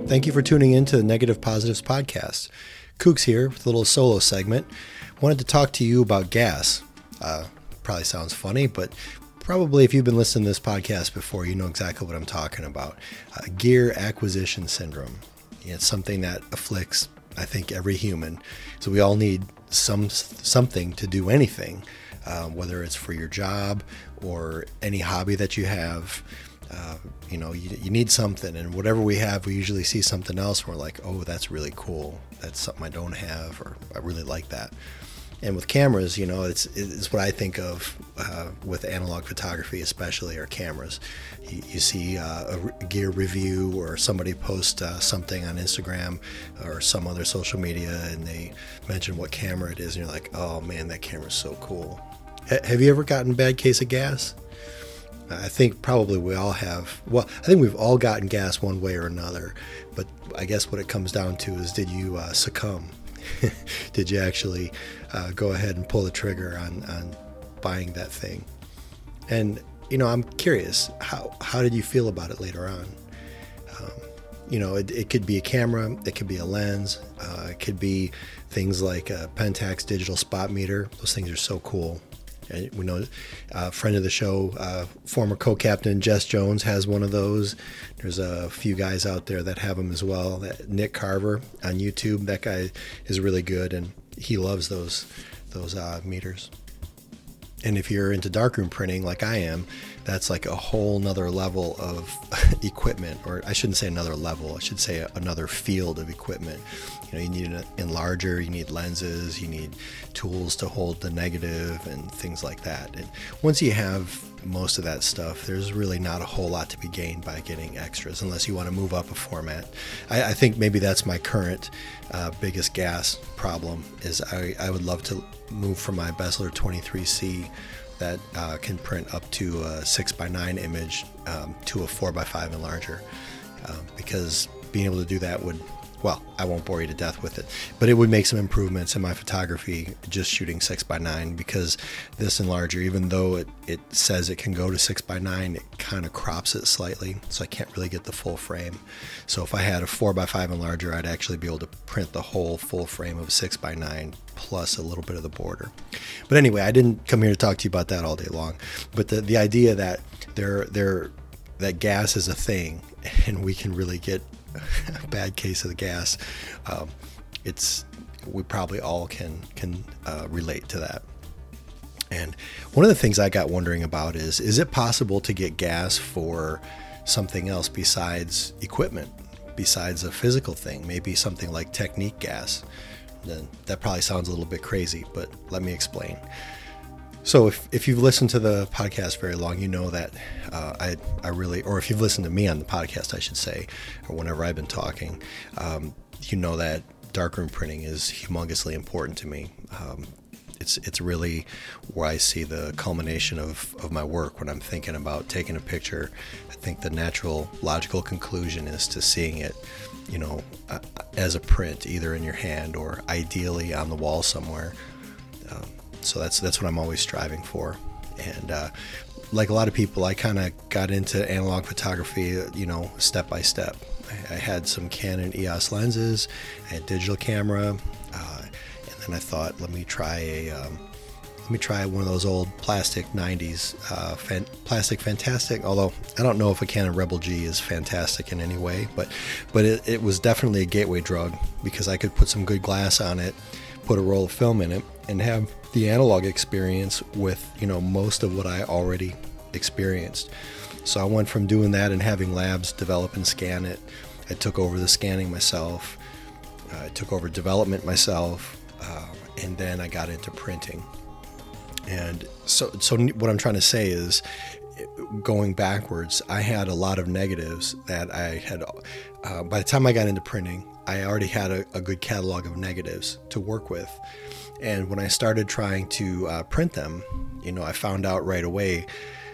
Thank you for tuning in to the Negative Positives podcast. Kooks here with a little solo segment. Wanted to talk to you about gas. Probably sounds funny, but probably if you've been listening to this podcast before, you know exactly what I'm talking about. Gear acquisition syndrome. It's something that afflicts, I think, every human. So we all need something to do anything, whether it's for your job or any hobby that you have. You need something, and whatever we have, we usually see something else and we're like, oh, that's really cool. That's something I don't have, or I really like that. And with cameras, it's what I think of with analog photography, especially, are cameras. You see a gear review or somebody post something on Instagram or some other social media, and they mention what camera it is, and you're like, oh man, that camera's so cool. Have you ever gotten a bad case of gas? I think probably we all have. Well, I think we've all gotten gas one way or another, but I guess what it comes down to is, did you succumb? Did you actually go ahead and pull the trigger on buying that thing? And, I'm curious, how did you feel about it later on? It could be a camera, it could be a lens, it could be things like a Pentax digital spot meter. Those things are so cool. And we know a friend of the show, former co-captain Jess Jones, has one of those. There's a few guys out there that have them as well. Nick Carver on YouTube, that guy is really good, and he loves those meters. And if you're into darkroom printing like I am, that's like a whole nother level of equipment, or I shouldn't say another level, I should say another field of equipment. You need an enlarger, you need lenses, you need tools to hold the negative and things like that. And once you have most of that stuff, there's really not a whole lot to be gained by getting extras, unless you want to move up a format. I think maybe that's my current biggest gas problem, is I would love to move from my Beseler 23C that can print up to a 6x9 image to a 4x5 enlarger, because being able to do that would, well, I won't bore you to death with it, but it would make some improvements in my photography just shooting 6x9, because this enlarger, even though it says it can go to 6x9, it kind of crops it slightly, so I can't really get the full frame. So if I had a 4x5 enlarger, I'd actually be able to print the whole full frame of 6x9 plus a little bit of the border. But anyway, I didn't come here to talk to you about that all day long, but the idea that that gas is a thing and we can really get a bad case of the gas, we probably all can relate to that. And one of the things I got wondering about is it possible to get gas for something else besides equipment, besides a physical thing, maybe something like Technique gas? Then that probably sounds a little bit crazy, but let me explain. So if you've listened to the podcast very long, you know that I really, or if you've listened to me on the podcast, I should say, or whenever I've been talking, you know that darkroom printing is humongously important to me. It's really where I see the culmination of my work when I'm thinking about taking a picture. I think the natural, logical conclusion is to seeing it, as a print, either in your hand or ideally on the wall somewhere. So that's what I'm always striving for. And like a lot of people, I kind of got into analog photography, step by step. I had some Canon EOS lenses, I had digital camera, and then I thought, let me try one of those old plastic 90s plastic Fantastic. Although I don't know if a Canon Rebel G is fantastic in any way, but it was definitely a gateway drug, because I could put some good glass on it, put a roll of film in it, and have the analog experience with most of what I already experienced. So I went from doing that and having labs develop and scan it. I took over the scanning myself. I took over development myself, and then I got into printing. And so what I'm trying to say is, going backwards, I had a lot of negatives that I had. By the time I got into printing, I already had a good catalog of negatives to work with. And when I started trying to print them, I found out right away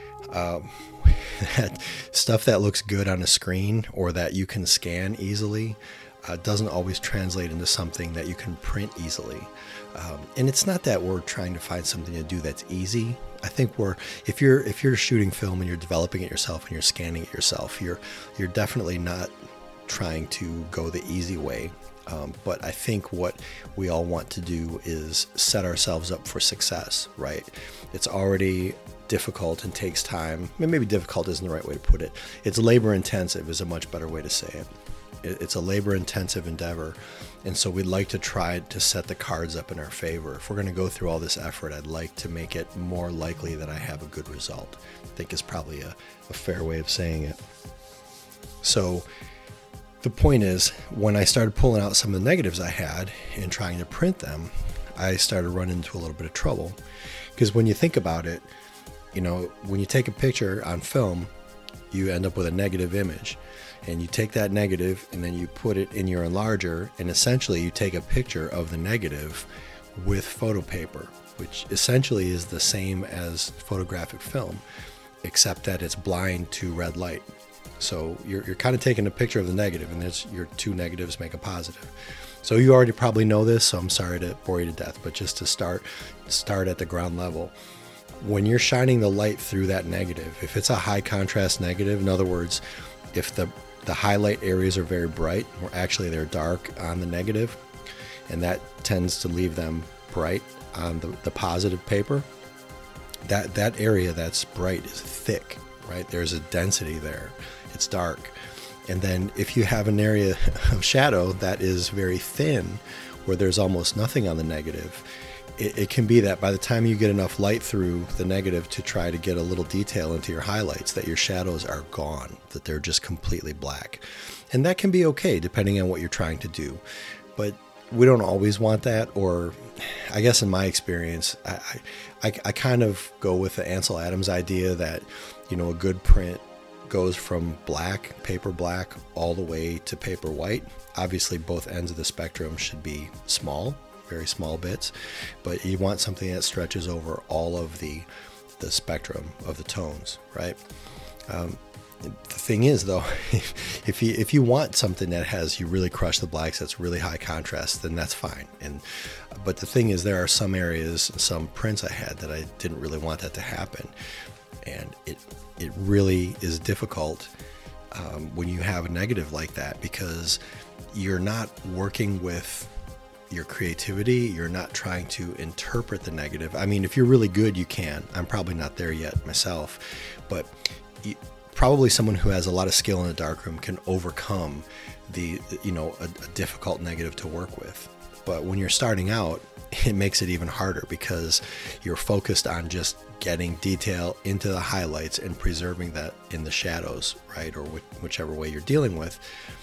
that stuff that looks good on a screen or that you can scan easily doesn't always translate into something that you can print easily. And it's not that we're trying to find something to do that's easy. I think if you're shooting film and you're developing it yourself and you're scanning it yourself, you're definitely not trying to go the easy way. But I think what we all want to do is set ourselves up for success, right? It's already difficult and takes time. Maybe difficult isn't the right way to put it. It's labor intensive is a much better way to say it. It's a labor intensive endeavor. And so we'd like to try to set the cards up in our favor. If we're going to go through all this effort, I'd like to make it more likely that I have a good result. I think is probably a fair way of saying it. So the point is, when I started pulling out some of the negatives I had and trying to print them, I started running into a little bit of trouble. Because when you think about it, when you take a picture on film, you end up with a negative image. And you take that negative and then you put it in your enlarger, and essentially you take a picture of the negative with photo paper, which essentially is the same as photographic film, except that it's blind to red light. So you're kind of taking a picture of the negative, and there's your two negatives make a positive. So you already probably know this, so I'm sorry to bore you to death, but just to start at the ground level. When you're shining the light through that negative, if it's a high contrast negative, in other words, if the highlight areas are very bright, or actually they're dark on the negative, and that tends to leave them bright on the positive paper, that area that's bright is thick, right? There's a density there. It's dark. And then if you have an area of shadow that is very thin, where there's almost nothing on the negative, it can be that by the time you get enough light through the negative to try to get a little detail into your highlights, that your shadows are gone, that they're just completely black. And that can be okay depending on what you're trying to do. But we don't always want that, or I guess in my experience, I kind of go with the Ansel Adams idea that, a good print goes from black, paper black, all the way to paper white. Obviously, both ends of the spectrum should be small, very small bits, but you want something that stretches over all of the spectrum of the tones, right? The thing is, though, if you want something that has you really crush the blacks, that's really high contrast, then that's fine. But the thing is, there are some areas, some prints I had that I didn't really want that to happen, and it really is difficult when you have a negative like that, because you're not working with your creativity. You're not trying to interpret the negative. I mean, if you're really good, you can. I'm probably not there yet myself, but probably someone who has a lot of skill in the darkroom can overcome a difficult negative to work with. But when you're starting out, it makes it even harder, because you're focused on just getting detail into the highlights and preserving that in the shadows, right? Or whichever way you're dealing with.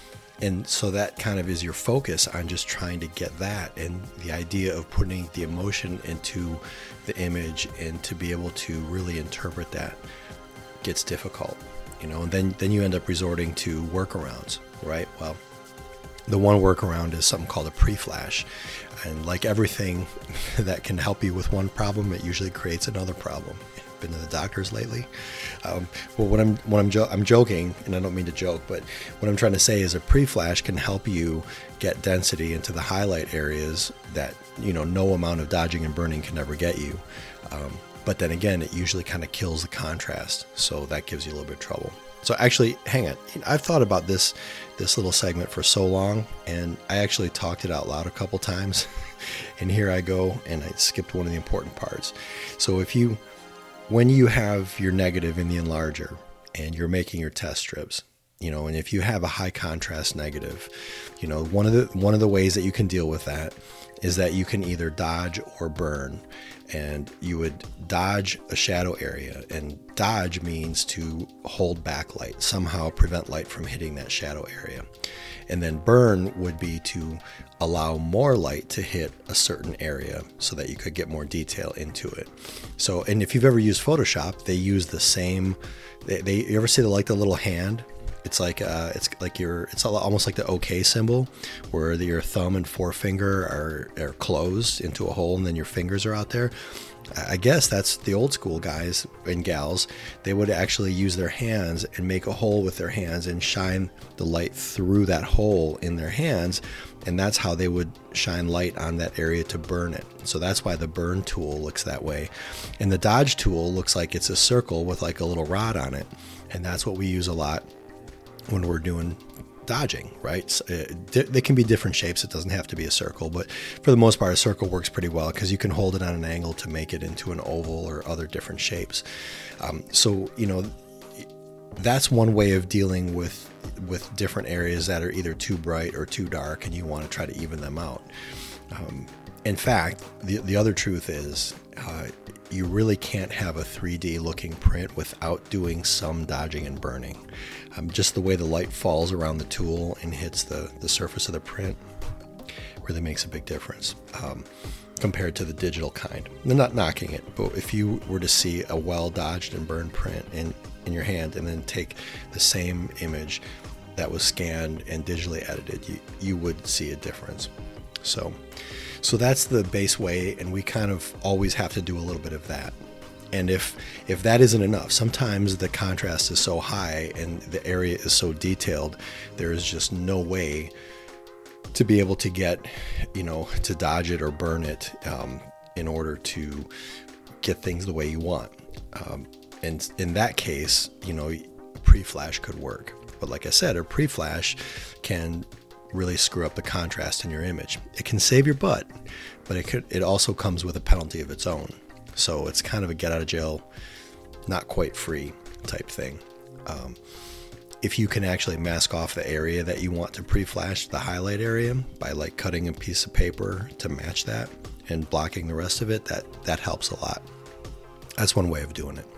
And so that kind of is your focus on just trying to get that, and the idea of putting the emotion into the image and to be able to really interpret that gets difficult, and then you end up resorting to workarounds, right? Well, the one workaround is something called a pre-flash. And like everything that can help you with one problem, it usually creates another problem. Been to the doctors lately? Well, I'm joking, and I don't mean to joke, but what I'm trying to say is a pre-flash can help you get density into the highlight areas that no amount of dodging and burning can ever get you. But then again, it usually kind of kills the contrast, so that gives you a little bit of trouble. So actually, hang on. I've thought about this little segment for so long, and I actually talked it out loud a couple times. And here I go, and I skipped one of the important parts. So when you have your negative in the enlarger and you're making your test strips, and if you have a high contrast negative, one of the ways that you can deal with that is that you can either dodge or burn. And you would dodge a shadow area, and dodge means to hold back light, somehow prevent light from hitting that shadow area. And then burn would be to allow more light to hit a certain area so that you could get more detail into it. So, and if you've ever used Photoshop, they use the same, you ever see the little hand? It's almost like the OK symbol, where your thumb and forefinger are closed into a hole, and then your fingers are out there. I guess that's the old school guys and gals. They would actually use their hands and make a hole with their hands and shine the light through that hole in their hands, and that's how they would shine light on that area to burn it. So that's why the burn tool looks that way. And the dodge tool looks like it's a circle with like a little rod on it, and that's what we use a lot when we're doing dodging, right? They can be different shapes. It doesn't have to be a circle, but for the most part, a circle works pretty well because you can hold it on an angle to make it into an oval or other different shapes. So, that's one way of dealing with different areas that are either too bright or too dark, and you want to try to even them out. In fact, the other truth is you really can't have a 3D looking print without doing some dodging and burning. Just the way the light falls around the tool and hits the surface of the print really makes a big difference compared to the digital kind. I'm not knocking it, but if you were to see a well dodged and burned print in your hand and then take the same image that was scanned and digitally edited, you would see a difference. So that's the base way, and we kind of always have to do a little bit of that. And if that isn't enough, sometimes the contrast is so high and the area is so detailed, there is just no way to be able to get, to dodge it or burn it in order to get things the way you want. And in that case, pre-flash could work. But like I said, a pre-flash can really screw up the contrast in your image. It can save your butt, but it also comes with a penalty of its own. So it's kind of a get out of jail, not quite free type thing. If you can actually mask off the area that you want to pre-flash, the highlight area, by like cutting a piece of paper to match that and blocking the rest of it, that helps a lot. That's one way of doing it.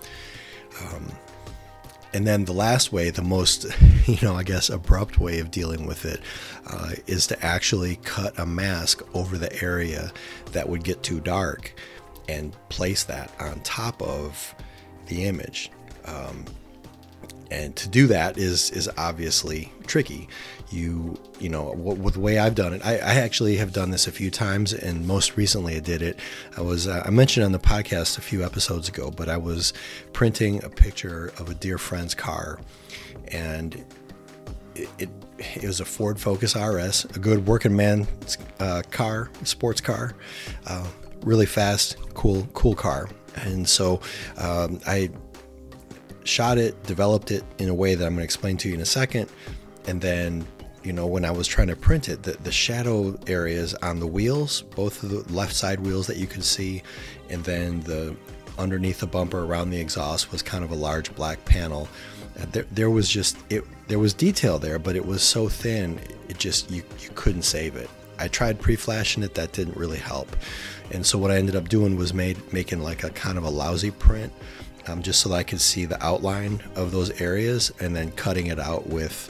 And then the last way, the most, I guess, abrupt way of dealing with it is to actually cut a mask over the area that would get too dark and place that on top of the image. And to do that is obviously tricky. With the way I've done it, I actually have done this a few times, and most recently I did it. I mentioned on the podcast a few episodes ago, but I was printing a picture of a dear friend's car, and it was a Ford Focus RS, a good working man car, sports car, really fast, cool car. And so I shot it, developed it in a way that I'm going to explain to you in a second. And then, when I was trying to print it, the shadow areas on the wheels, both of the left side wheels that you could see, and then the underneath the bumper around the exhaust was kind of a large black panel. There was detail there, but it was so thin, you couldn't save it. I tried pre-flashing it, that didn't really help. And so what I ended up doing was making like a kind of a lousy print, just so that I could see the outline of those areas, and then cutting it out with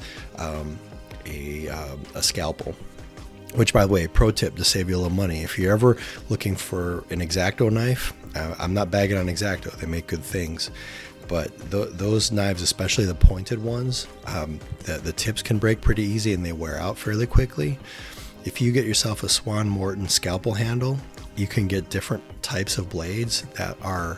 a scalpel. Which, by the way, pro tip to save you a little money: if you're ever looking for an X-Acto knife, I'm not bagging on X-Acto, they make good things, but those knives, especially the pointed ones, the tips can break pretty easy and they wear out fairly quickly. If you get yourself a Swan Morton scalpel handle, you can get different types of blades that are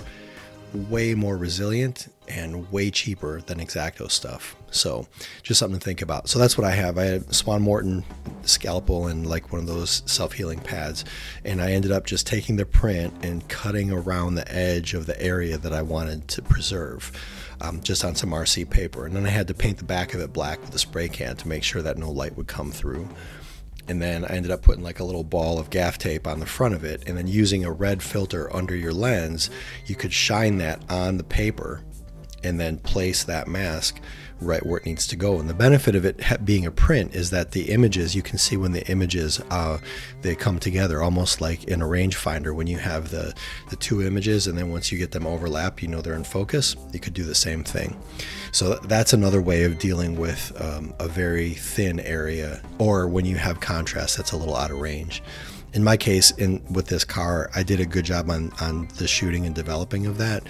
way more resilient and way cheaper than X-Acto stuff. So just something to think about. So that's what I have. I had Swan Morton scalpel and like one of those self-healing pads. And I ended up just taking the print and cutting around the edge of the area that I wanted to preserve, just on some RC paper. And then I had to paint the back of it black with a spray can to make sure that no light would come through. And then I ended up putting like a little ball of gaff tape on the front of it, and then using a red filter under your lens, you could shine that on the paper and then place that mask right where it needs to go. And the benefit of it being a print is that the images, you can see when the images they come together, almost like in a rangefinder when you have the two images, and then once you get them overlap, they're in focus. You could do the same thing. So that's another way of dealing with a very thin area, or when you have contrast that's a little out of range. In my case, with this car, I did a good job on the shooting and developing of that,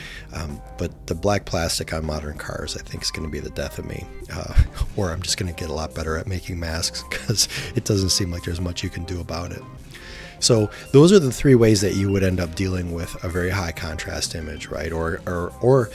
but the black plastic on modern cars, I think, is going to be the death of me, or I'm just going to get a lot better at making masks, because it doesn't seem like there's much you can do about it. So those are the three ways that you would end up dealing with a very high contrast image, right? Or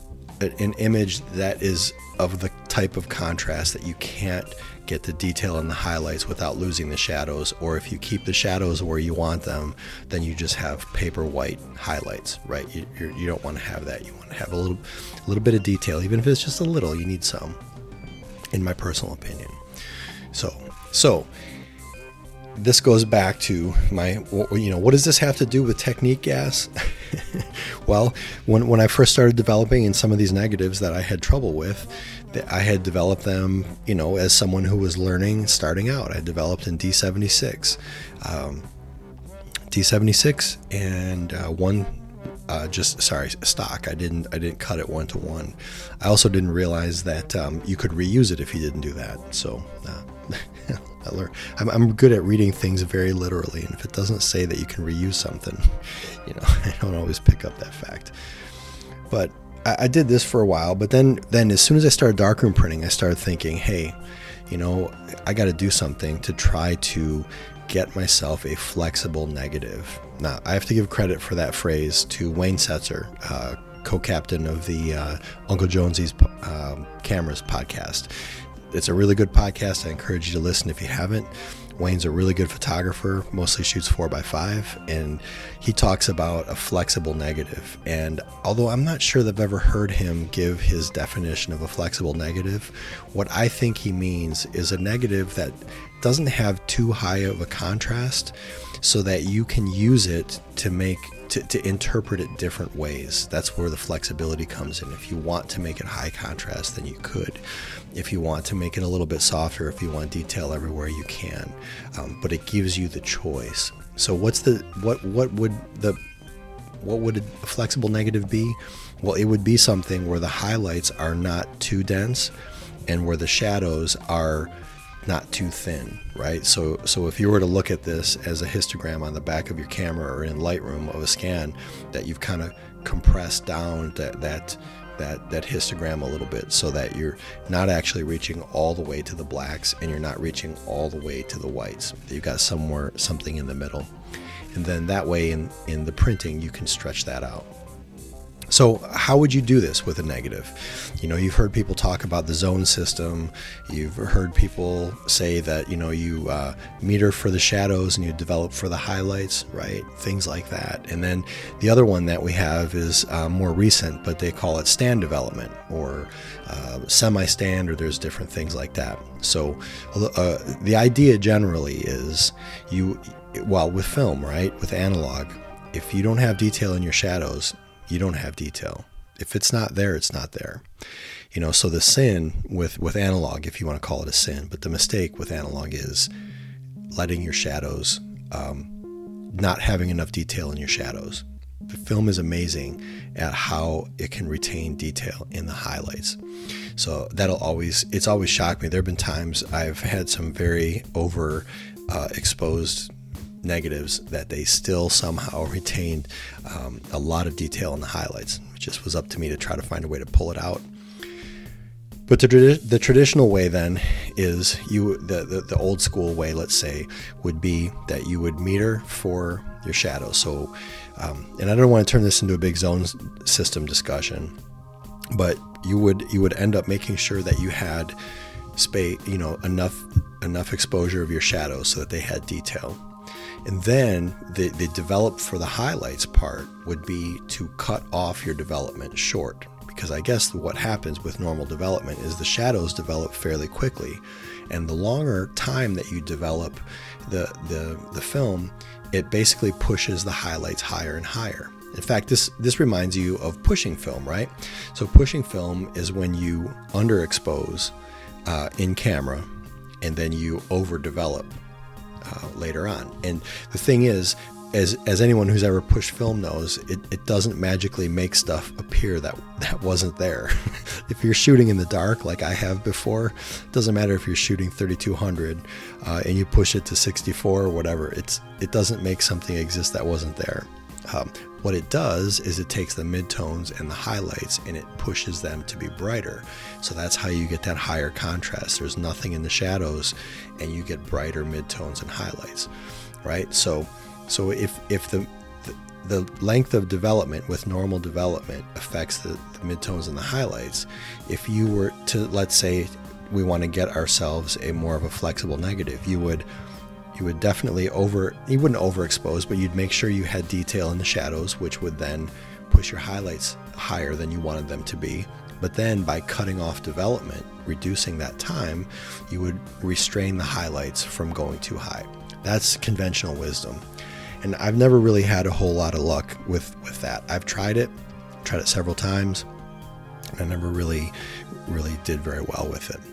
an image that is of the type of contrast that you can't get the detail and the highlights without losing the shadows, or if you keep the shadows where you want them, then you just have paper white highlights, right? You don't want to have that. You want to have a little bit of detail, even if it's just a little. You need some, in my personal opinion. So this goes back to what does this have to do with technique gas? Well, when I first started developing in some of these negatives that I had trouble with, I had developed them, as someone who was learning, starting out. I developed in D76, and stock. I didn't cut it 1-to-1. I also didn't realize that you could reuse it if you didn't do that. So I'm good at reading things very literally, and if it doesn't say that you can reuse something, I don't always pick up that fact. But I did this for a while, but then as soon as I started darkroom printing, I started thinking, hey, I got to do something to try to get myself a flexible negative. Now, I have to give credit for that phrase to Wayne Setzer, co-captain of the Uncle Jonesy's Cameras podcast. It's a really good podcast. I encourage you to listen if you haven't. Wayne's a really good photographer, mostly shoots 4x5, and he talks about a flexible negative. And although I'm not sure that I've ever heard him give his definition of a flexible negative, what I think he means is a negative that doesn't have too high of a contrast so that you can use it to interpret it different ways. That's where the flexibility comes in. If you want to make it high contrast, then you could. If you want to make it a little bit softer, if you want detail everywhere, you can. But it gives you the choice. So what would a flexible negative be? Well, it would be something where the highlights are not too dense and where the shadows are not too thin, right? So if you were to look at this as a histogram on the back of your camera or in Lightroom of a scan, that you've kind of compressed down that histogram a little bit so that you're not actually reaching all the way to the blacks and you're not reaching all the way to the whites. You've got something in the middle. And then that way in the printing, you can stretch that out. So how would you do this with a negative? You've heard people talk about the zone system. You've heard people say that, you meter for the shadows and you develop for the highlights, right? Things like that. And then the other one that we have is more recent, but they call it stand development or semi-stand, or there's different things like that. So the idea generally is with film, right? With analog, if you don't have detail in your shadows, you don't have detail. If it's not there, it's not there. So the sin with analog, if you want to call it a sin, but the mistake with analog is letting your shadows, not having enough detail in your shadows. The film is amazing at how it can retain detail in the highlights. So it's always shocked me. There have been times I've had some very exposed negatives that they still somehow retained a lot of detail in the highlights. It just was up to me to try to find a way to pull it out. But the traditional way then is the old school way, let's say, would be that you would meter for your shadow. So, and I don't want to turn this into a big zone system discussion, but you would end up making sure that you had enough exposure of your shadows so that they had detail. And then the develop for the highlights part would be to cut off your development short. Because I guess what happens with normal development is the shadows develop fairly quickly. And the longer time that you develop the film, it basically pushes the highlights higher and higher. In fact, this reminds you of pushing film, right? So pushing film is when you underexpose in camera and then you overdevelop later on. And the thing is, as anyone who's ever pushed film knows, it doesn't magically make stuff appear that wasn't there. If you're shooting in the dark like I have before, it doesn't matter if you're shooting 3200 and you push it to 64 or whatever, it doesn't make something exist that wasn't there. What it does is it takes the midtones and the highlights and it pushes them to be brighter. So that's how you get that higher contrast. There's nothing in the shadows and you get brighter midtones and highlights, right? So if the length of development with normal development affects the midtones and the highlights, if you were to, let's say we want to get ourselves a more of a flexible negative, you would definitely you wouldn't overexpose, but you'd make sure you had detail in the shadows, which would then push your highlights higher than you wanted them to be, But then by cutting off development, reducing that time, you would restrain the highlights from going too high. That's conventional wisdom. And I've never really had a whole lot of luck with that. I've tried it several times, and I never really did very well with it.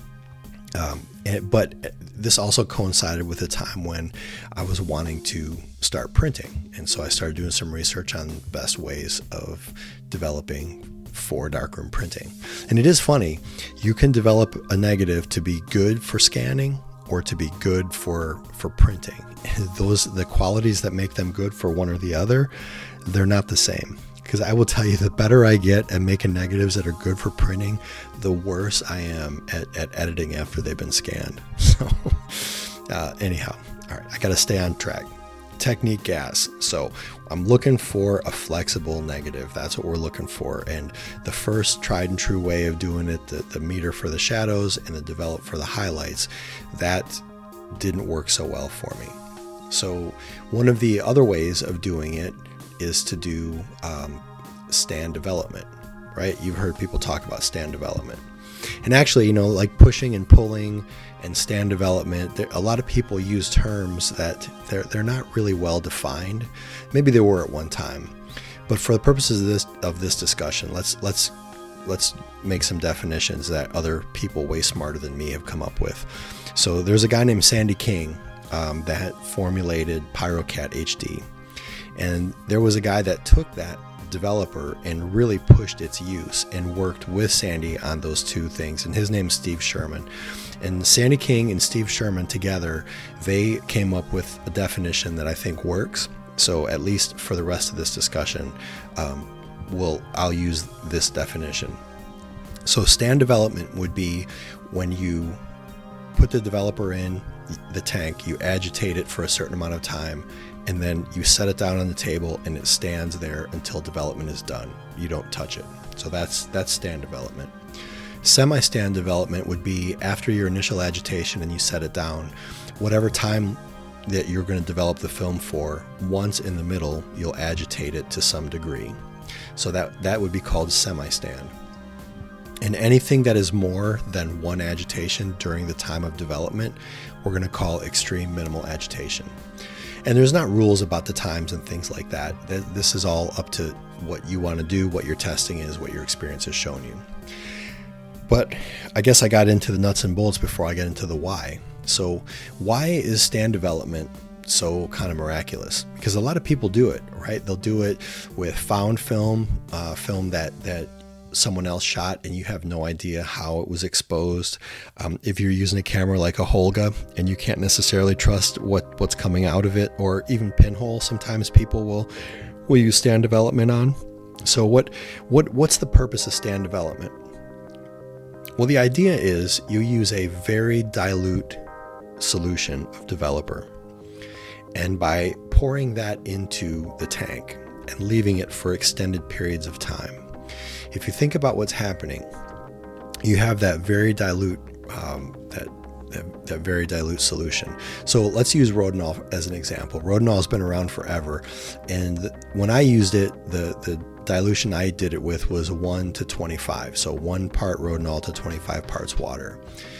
But this also coincided with a time when I was wanting to start printing. And so I started doing some research on best ways of developing for darkroom printing. And it is funny, you can develop a negative to be good for scanning or to be good for printing. The qualities that make them good for one or the other, they're not the same. Because I will tell you, the better I get at making negatives that are good for printing, the worse I am at editing after they've been scanned. So anyhow, all right, I got to stay on track. Technique gas. So I'm looking for a flexible negative. That's what we're looking for. And the first tried and true way of doing it, the meter for the shadows and the develop for the highlights, that didn't work so well for me. So one of the other ways of doing it is to do stand development, right? You've heard people talk about stand development. And actually, like pushing and pulling and stand development, a lot of people use terms that they're not really well defined. Maybe they were at one time, but for the purposes of this discussion, let's make some definitions that other people way smarter than me have come up with. So there's a guy named Sandy King that formulated PyroCat HD, and there was a guy that took that developer and really pushed its use and worked with Sandy on those two things, and his name's Steve Sherman. And Sandy King and Steve Sherman together, they came up with a definition that I think works. So at least for the rest of this discussion, I'll use this definition. So stand development would be when you put the developer in the tank, you agitate it for a certain amount of time, and then you set it down on the table and it stands there until development is done. You don't touch it. So that's stand development. Semi-stand development would be after your initial agitation and you set it down, whatever time that you're going to develop the film for, once in the middle, you'll agitate it to some degree. So that would be called semi-stand. And anything that is more than one agitation during the time of development, we're going to call extreme minimal agitation. And there's not rules about the times and things like that. This is all up to what you want to do, what your testing is, what your experience has shown you. But I guess I got into the nuts and bolts before I get into the why. So why is stand development so kind of miraculous? Because a lot of people do it, right? They'll do it with found film, film that someone else shot and you have no idea how it was exposed. If you're using a camera like a Holga and you can't necessarily trust what's coming out of it, or even pinhole, sometimes people will use stand development on. So what's the purpose of stand development? Well, the idea is you use a very dilute solution of developer, and by pouring that into the tank and leaving it for extended periods of time, if you think about what's happening, you have that very dilute that very dilute solution. So let's use Rodinal as an example. Rodinal has been around forever, and when I used it, the dilution I did it with was 1 to 25. So 1 part Rodinal to 25 parts water.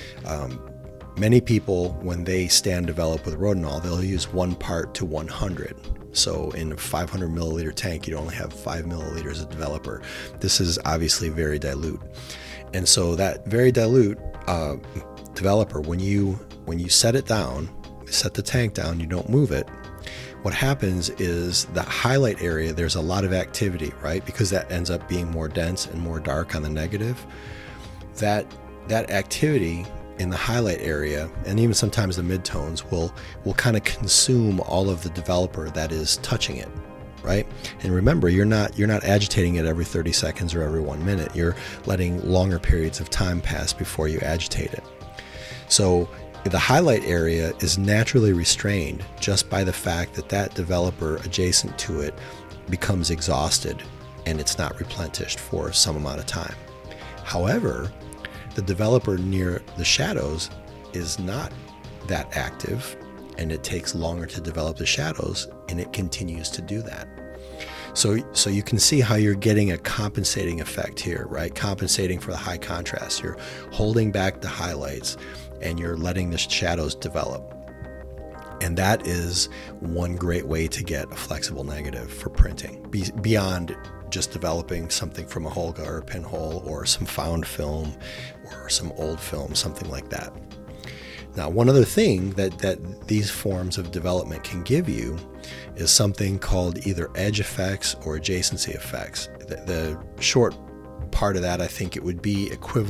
Many people, when they stand develop with Rodinal, they'll use 1 part to 100. So in a 500 milliliter tank, you'd only have 5 milliliters of developer. This is obviously very dilute. And so that very dilute developer, when you set it down, set the tank down, you don't move it, what happens is the highlight area, there's a lot of activity, right? Because that ends up being more dense and more dark on the negative. That activity in the highlight area, and even sometimes the midtones, will kind of consume all of the developer that is touching it, right? And remember, you're not agitating it every 30 seconds or every 1 minute. You're letting longer periods of time pass before you agitate it. So the highlight area is naturally restrained just by the fact that developer adjacent to it becomes exhausted and it's not replenished for some amount of time. However, the developer near the shadows is not that active, and it takes longer to develop the shadows, and it continues to do that. So you can see how you're getting a compensating effect here, right? Compensating for the high contrast. You're holding back the highlights and you're letting the shadows develop. And that is one great way to get a flexible negative for printing, beyond just developing something from a Holga or a pinhole or some found film or some old film, something like that. Now, one other thing that these forms of development can give you is something called either edge effects or adjacency effects. The short part of that, I think it would be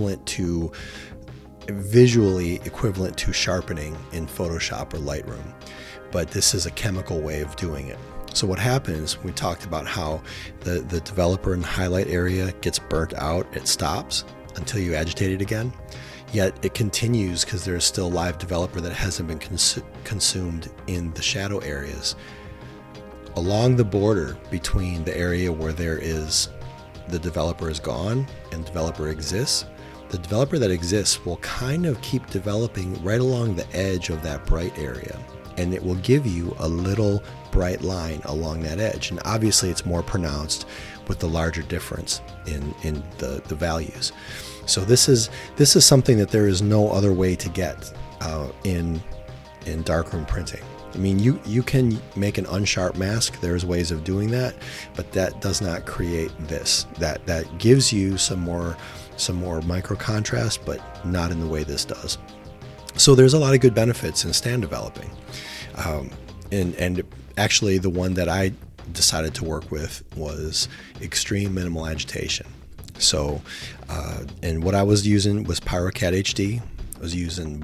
visually equivalent to sharpening in Photoshop or Lightroom, but this is a chemical way of doing it. So what happens, we talked about how the developer in the highlight area gets burnt out, it stops until you agitate it again. Yet it continues because there's still live developer that hasn't been consumed in the shadow areas. Along the border between the area where the developer is gone and developer exists, the developer that exists will kind of keep developing right along the edge of that bright area. And it will give you a little bright line along that edge. And obviously it's more pronounced with the larger difference in the values. So this is something that there is no other way to get in darkroom printing. I mean, you can make an unsharp mask. There's ways of doing that, but that does not create this. That gives you some more micro contrast, but not in the way this does. So there's a lot of good benefits in stand developing. And actually the one that I decided to work with was extreme minimal agitation. So, and what I was using was PyroCAD HD. I was using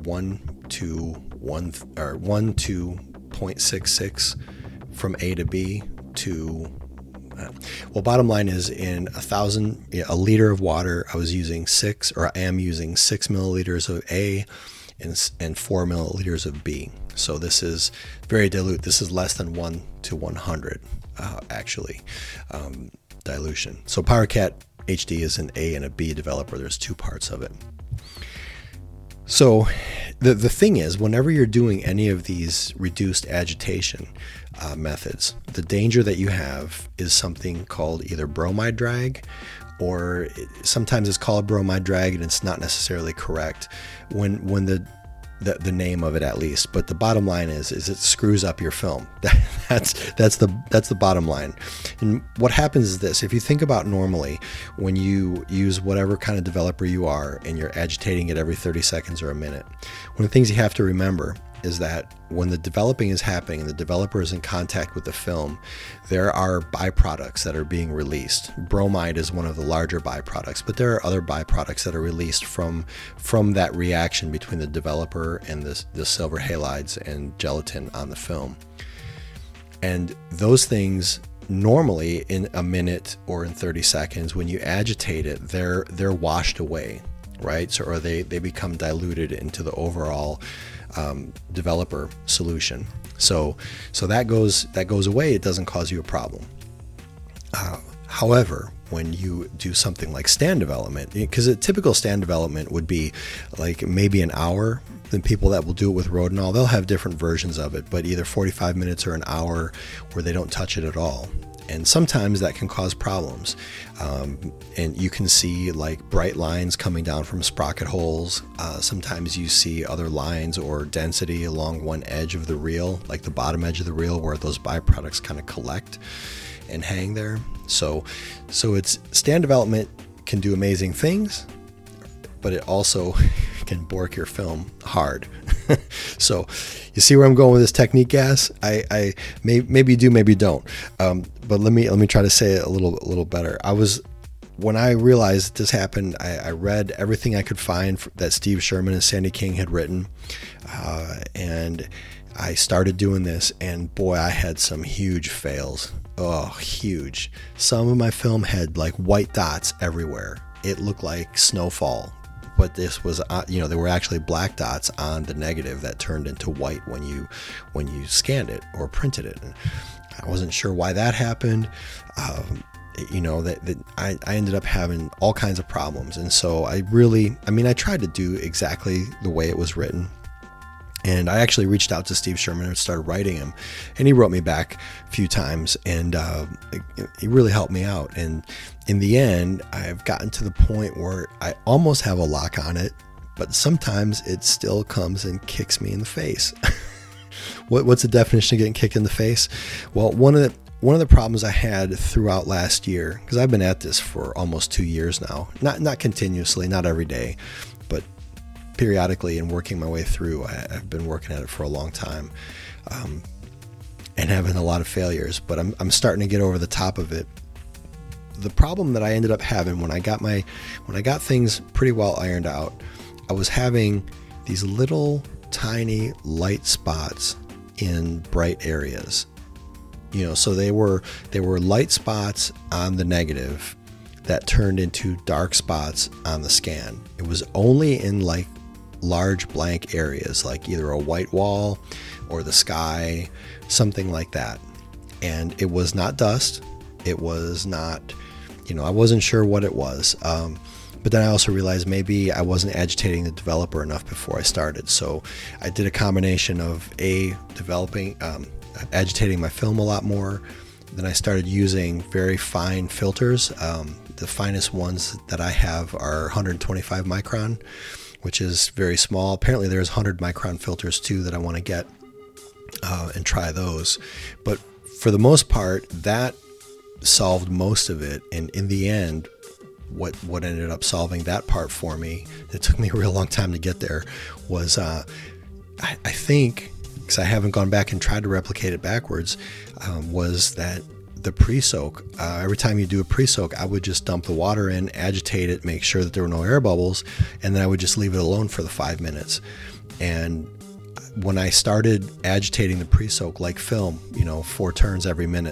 1:2.66 from A to B to, bottom line is in a liter of water, I am using 6 milliliters of A and 4 milliliters of B. So this is very dilute. This is less than 1 to 100, dilution. So PyroCAD HD is an A and a B developer. There's 2 parts of it. So the thing is, whenever you're doing any of these reduced agitation methods, the danger that you have is something called either bromide drag, or sometimes it's called bromide drag and it's not necessarily correct when the name of it, at least. But the bottom line is it screws up your film. That's the bottom line. And what happens is this: if you think about normally when you use whatever kind of developer you are and you're agitating it every 30 seconds or a minute, one of the things you have to remember is that when the developing is happening and the developer is in contact with the film, there are byproducts that are being released. Bromide is one of the larger byproducts, but there are other byproducts that are released from that reaction between the developer and the silver halides and gelatin on the film. And those things normally in a minute or in 30 seconds, when you agitate it, they're washed away, right? So, or they become diluted into the overall developer solution. So that goes away. It doesn't cause you a problem. However, when you do something like stand development, because a typical stand development would be like maybe an hour. The people that will do it with Rodinal, they'll have different versions of it, but either 45 minutes or an hour where they don't touch it at all. And sometimes that can cause problems. And you can see like bright lines coming down from sprocket holes. Sometimes you see other lines or density along one edge of the reel, like the bottom edge of the reel where those byproducts kind of collect and hang there. So it's stand development can do amazing things, but it also can bork your film hard. So you see where I'm going with this technique, guys? I maybe you do, maybe you don't. But let me try to say it a little better. When I realized this happened, I read everything I could find that Steve Sherman and Sandy King had written, and I started doing this, and boy, I had some huge fails. Oh, huge. Some of my film had like white dots everywhere. It looked like snowfall. But this was, there were actually black dots on the negative that turned into white when you scanned it or printed it. And I wasn't sure why that happened. I ended up having all kinds of problems. And so I tried to do exactly the way it was written. And I actually reached out to Steve Sherman and started writing him, and he wrote me back a few times, and he really helped me out. And in the end, I've gotten to the point where I almost have a lock on it, but sometimes it still comes and kicks me in the face. What's the definition of getting kicked in the face? Well, one of the problems I had throughout last year, because I've been at this for almost 2 years now, not continuously, not every day, but periodically and working my way through. I've been working at it for a long time, and having a lot of failures, but I'm starting to get over the top of it. The problem that I ended up having when I got things pretty well ironed out, I was having these little tiny light spots in bright areas. So they were light spots on the negative that turned into dark spots on the scan. It was only in like large blank areas, like either a white wall or the sky, something like that. And it was not dust. It was not, I wasn't sure what it was. But then I also realized maybe I wasn't agitating the developer enough before I started. So I did a combination of agitating my film a lot more. Then I started using very fine filters. The finest ones that I have are 125 micron, which is very small. Apparently there's 100 micron filters too that I want to get and try those. But for the most part, that solved most of it. And in the end, what ended up solving that part for me, it took me a real long time to get there, was I think, because I haven't gone back and tried to replicate it backwards, was that the pre-soak, every time you do a pre-soak, I would just dump the water in, agitate it, make sure that there were no air bubbles, and then I would just leave it alone for the 5 minutes. And when I started agitating the pre-soak like film, 4 turns every minute,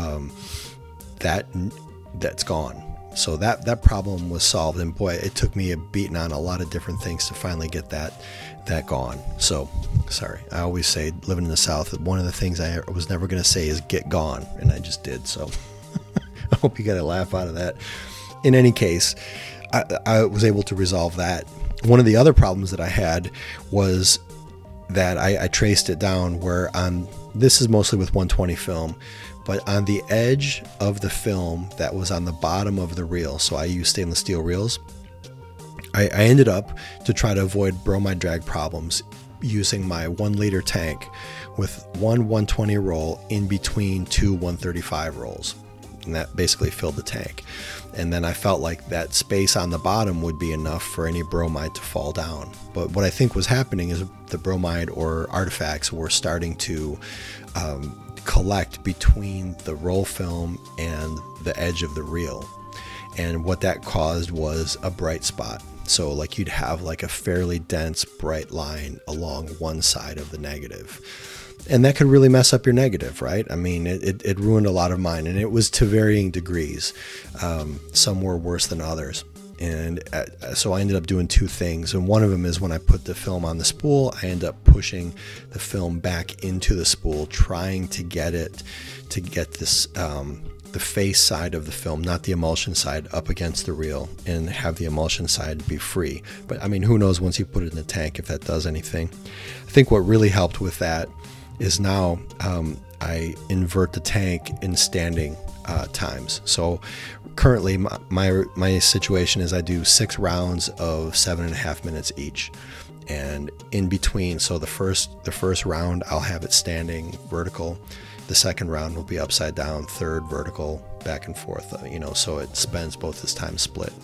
that's gone. So that problem was solved, and boy, it took me a beating on a lot of different things to finally get that gone. So, sorry, I always say, living in the South, one of the things I was never going to say is get gone, and I just did. So, I hope you got a laugh out of that. In any case, I was able to resolve that. One of the other problems that I had was that I traced it down where this is mostly with 120 film, but on the edge of the film that was on the bottom of the reel, so I use stainless steel reels, I ended up, to try to avoid bromide drag problems, using my 1 liter tank with one 120 roll in between 2 135 rolls. And that basically filled the tank. And then I felt like that space on the bottom would be enough for any bromide to fall down. But what I think was happening is the bromide or artifacts were starting to collect between the roll film and the edge of the reel. And what that caused was a bright spot. So like you'd have like a fairly dense bright line along one side of the negative. And that could really mess up your negative, right? I mean, it ruined a lot of mine, and it was to varying degrees. Some were worse than others. And so I ended up doing 2 things. And one of them is when I put the film on the spool, I end up pushing the film back into the spool, trying to get this, the face side of the film, not the emulsion side, up against the reel, and have the emulsion side be free. But I mean, who knows once you put it in the tank if that does anything. I think what really helped with that is now I invert the tank in standing times. So currently my situation is I do 6 rounds of 7.5 minutes each, and in between, so the first round I'll have it standing vertical, the second round will be upside down, third vertical, back and forth, so it spends both its time split.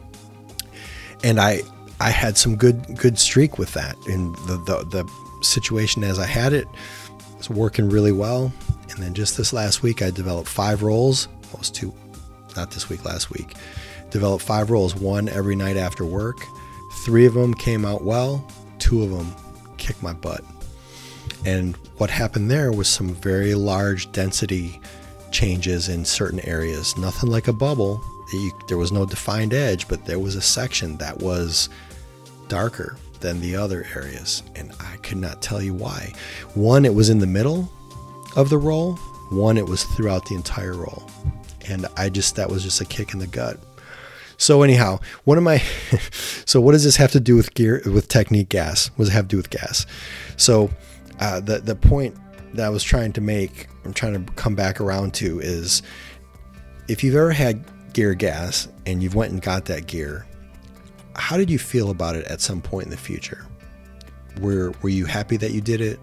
And I had some good streak with that, and the situation as I had it was working really well. And then just this last week, I developed 5 rolls. Almost 2, not this week, last week. Developed 5 rolls, 1 every night after work. 3 of them came out well. 2 of them kicked my butt. And what happened there was some very large density changes in certain areas. Nothing like a bubble. There was no defined edge, but there was a section that was darker than the other areas, and I could not tell you why. One, it was in the middle of the roll. One, it was throughout the entire roll, and that was just a kick in the gut. So anyhow, one of my, so what does this have to do with with Technique gas? What does it have to do with gas? So the point that I was trying to make, I'm trying to come back around to, is if you've ever had gear gas and you've went and got that gear, how did you feel about it at some point in the future? Were you happy that you did it?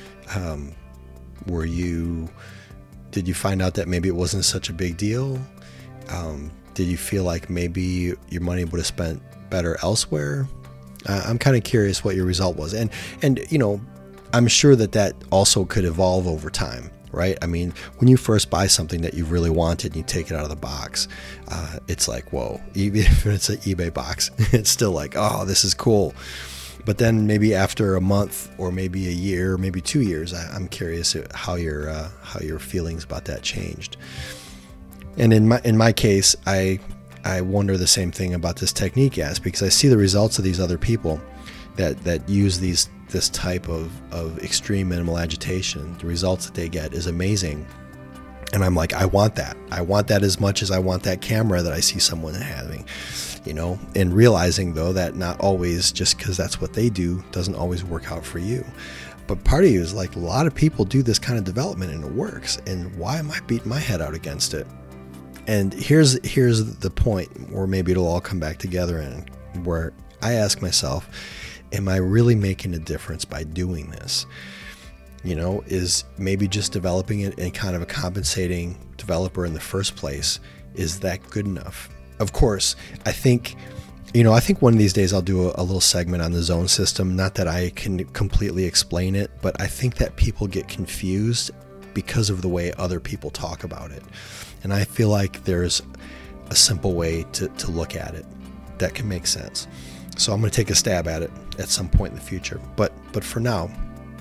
Did you find out that maybe it wasn't such a big deal? Did you feel like maybe your money would have spent better elsewhere? I'm kind of curious what your result was. And I'm sure that also could evolve over time, right? I mean, when you first buy something that you really wanted and you take it out of the box, it's like, whoa, even if it's an eBay box, it's still like, oh, this is cool. But then maybe after a month or maybe a year, maybe 2 years, I'm curious how your feelings about that changed. And in my case, I wonder the same thing about this Technique gas, because I see the results of these other people that use this type of extreme minimal agitation. The results that they get is amazing. And I'm like, I want that. I want that as much as I want that camera that I see someone having, and realizing though that not always, just because that's what they do, doesn't always work out for you. But part of you is like, a lot of people do this kind of development and it works. And why am I beating my head out against it? And here's the point where maybe it'll all come back together, and where I ask myself, am I really making a difference by doing this? Is maybe just developing it and kind of a compensating developer in the first place, is that good enough? Of course, I think one of these days I'll do a little segment on the zone system. Not that I can completely explain it, but I think that people get confused because of the way other people talk about it. And I feel like there's a simple way to look at it that can make sense. So I'm going to take a stab at it at some point in the future. But for now,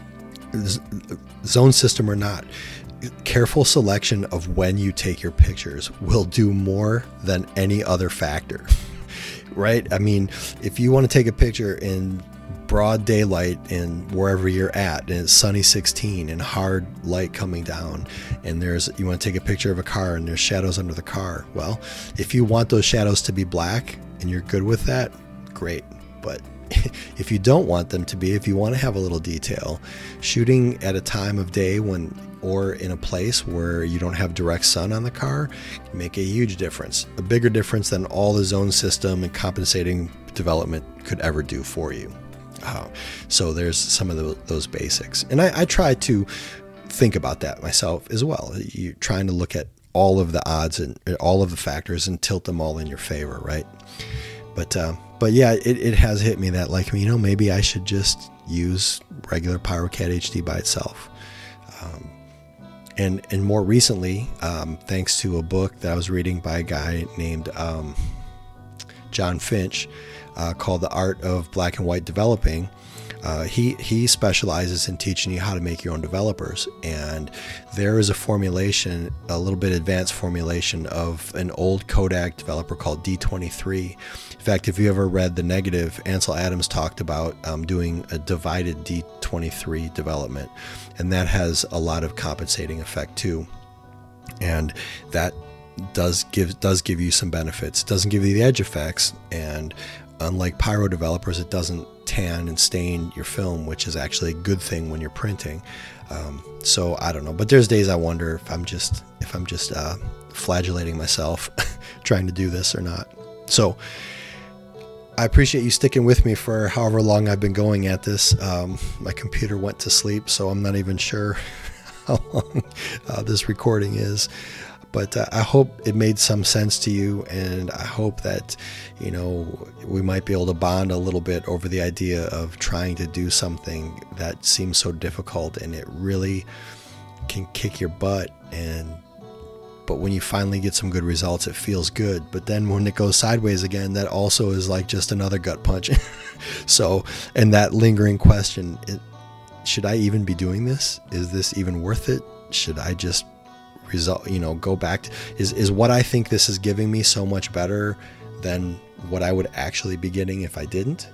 zone system or not, careful selection of when you take your pictures will do more than any other factor, right? I mean, if you want to take a picture in broad daylight and wherever you're at, and it's sunny 16 and hard light coming down, and you want to take a picture of a car and there's shadows under the car, well, if you want those shadows to be black and you're good with that, great. But if you don't want them to be, if you want to have a little detail, shooting at a time of day or in a place where you don't have direct sun on the car can make a huge difference, a bigger difference than all the zone system and compensating development could ever do for you. So there's some of those basics. And I try to think about that myself as well. You're trying to look at all of the odds and all of the factors and tilt them all in your favor, right? But yeah, it has hit me that, like, maybe I should just use regular PyroCAD HD by itself. And more recently, thanks to a book that I was reading by a guy named John Finch, called The Art of Black and White Developing. He specializes in teaching you how to make your own developers, and there is a formulation, a little bit advanced formulation of an old Kodak developer called D23. In fact, if you ever read The Negative, Ansel Adams talked about doing a divided D23 development, and that has a lot of compensating effect too, and that does give you some benefits. It doesn't give you the edge effects, and unlike pyro developers, it doesn't tan and stain your film, which is actually a good thing when you're printing. So I don't know, but there's days I wonder if I'm just flagellating myself trying to do this or not. So I appreciate you sticking with me for however long I've been going at this. My computer went to sleep, so I'm not even sure how long this recording is. But I hope it made some sense to you, and I hope that, we might be able to bond a little bit over the idea of trying to do something that seems so difficult, and it really can kick your butt. But when you finally get some good results, it feels good. But then when it goes sideways again, that also is like just another gut punch. So, and that lingering question, should I even be doing this? Is this even worth it? Should I just go back to, is what I think this is giving me so much better than what I would actually be getting if I didn't?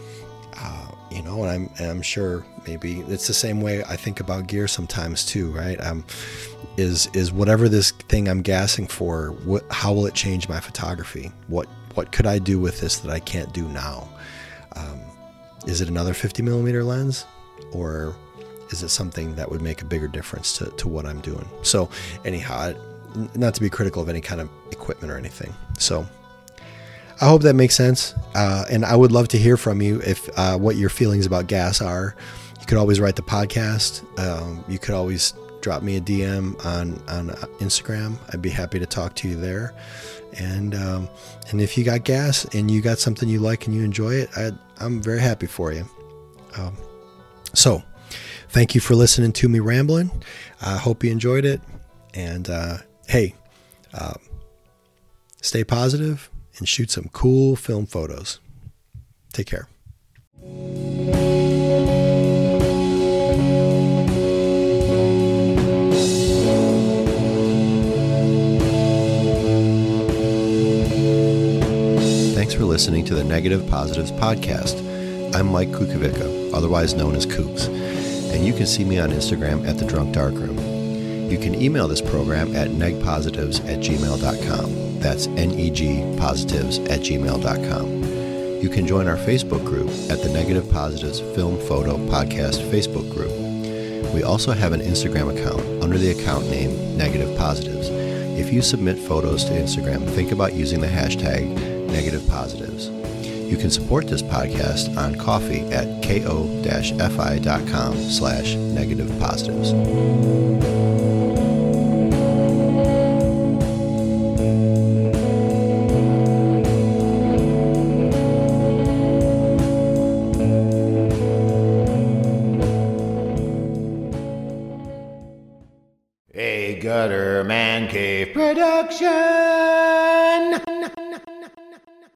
And I'm sure maybe it's the same way I think about gear sometimes too, right? Is whatever this thing I'm gassing for, how will it change my photography? What what could I do with this that I can't do now? Is it another 50 millimeter lens, or is it something that would make a bigger difference to what I'm doing? So anyhow, not to be critical of any kind of equipment or anything. So I hope that makes sense. And I would love to hear from you if what your feelings about gas are. You could always write the podcast. You could always drop me a DM on Instagram. I'd be happy to talk to you there. And if you got gas and you got something you like and you enjoy it, I'm very happy for you. So thank you for listening to me rambling. I hope you enjoyed it. And hey, stay positive and shoot some cool film photos. Take care. Thanks for listening to the Negative Positives podcast. I'm Mike Kukovica, otherwise known as Kooks, and you can see me on Instagram at The Drunk Darkroom. You can email this program at negpositives@gmail.com. That's negpositives@gmail.com. You can join our Facebook group at the Negative Positives Film Photo Podcast Facebook group. We also have an Instagram account under the account name Negative Positives. If you submit photos to Instagram, think about using the hashtag Negative Positives. You can support this podcast on Ko-fi at ko-fi.com/negativepositives. A Gutter Man Cave production.